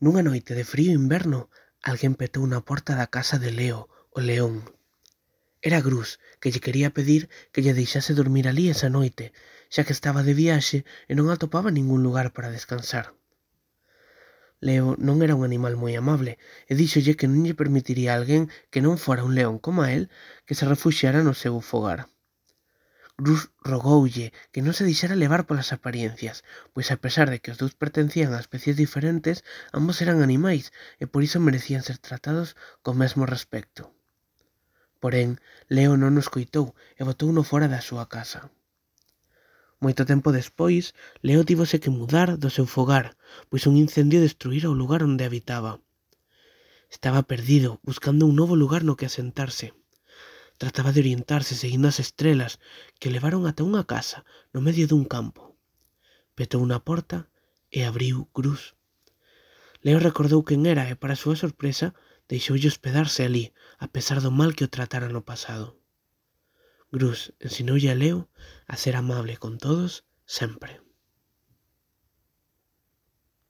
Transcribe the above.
Nunha noite de frío inverno, alguén petou na porta da casa de Leo, o león. Era Grus, que lle quería pedir que lle deixase dormir alí esa noite, xa que estaba de viaxe e non atopaba ningún lugar para descansar. Leo non era un animal moi amable e díxolle que non lle permitiría a alguén que non fora un león coma el que se refuxiara no seu fogar. Grus rogoulle que non se deixara levar polas apariencias, pois a pesar de que os dous pertencían a especies diferentes, ambos eran animais e por iso merecían ser tratados co mesmo respecto. Porén, Leo non o escoitou e botouno fora da súa casa. Moito tempo despois, Leo tívose que mudar do seu fogar, pois un incendio destruíra o lugar onde habitaba. Estaba perdido, buscando un novo lugar no que asentarse. Trataba de orientarse seguindo as estrelas que o levaron ata unha casa no medio dun campo. Petou na porta e abriu Grus. Leo recordou quen era e, para a súa sorpresa, deixoulle hospedarse alí, a pesar do mal que o tratara no pasado. Grus ensinoulle a Leo a ser amable con todos sempre.